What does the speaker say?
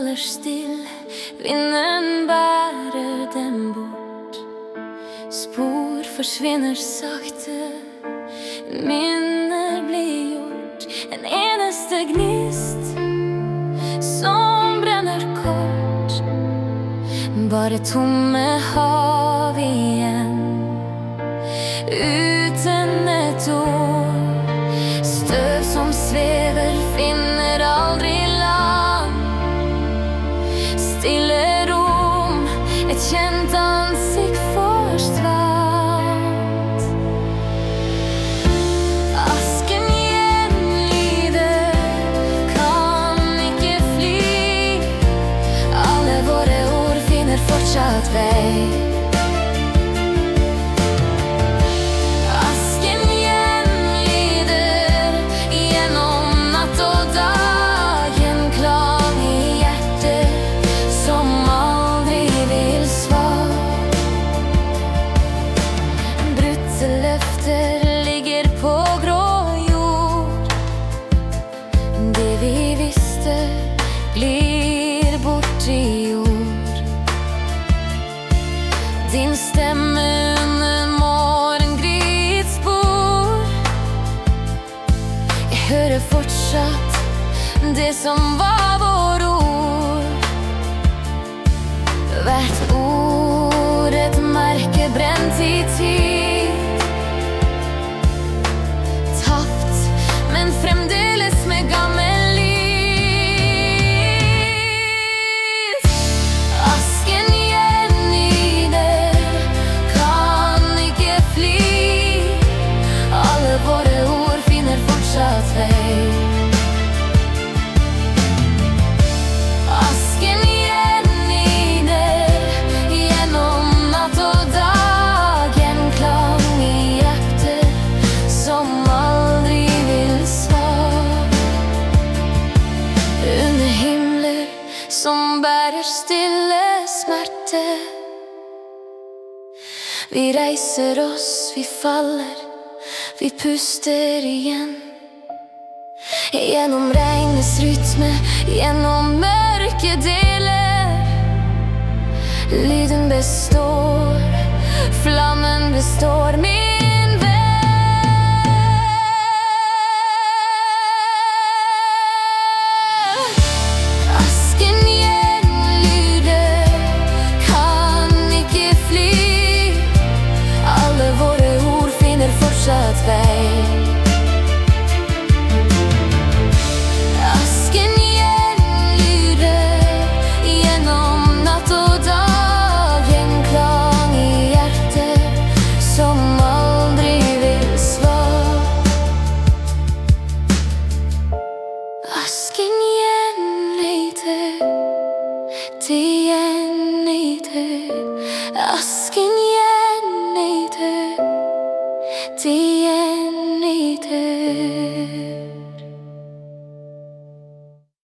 faller still, vinden bærer dem bort. Spor forsvinner sakte, minner blir gjort. En eneste gnist som brenner kort. Bare tomme hav igjen, uten et ord. Støv som svever, finner aldri land. Stille rom, et kjent ansikt forsvant. Asken gjenlyder, kan ikke fly. Alle våre ord finner fortsatt vei. Ligger på grå jord. Det vi visste glir bort i jord. Din stemme under morgengryts spor. Jeg hører fortsatt det som var vår ord. Hvert ord et merke brent i tid. Men fremdeles med gammel lyd. Asken gjenlyder, kan ikke fly. Alle våre ord finner fortsatt vei. Asken gjenlyder, gjennom natt og dag. En klang i hjertet som aldri som bærer stille smerte. Vi reiser oss, vi faller, vi puster igjen. Gjennom regnets rytme, gjennom mørke deler. Lyden består, flammen består.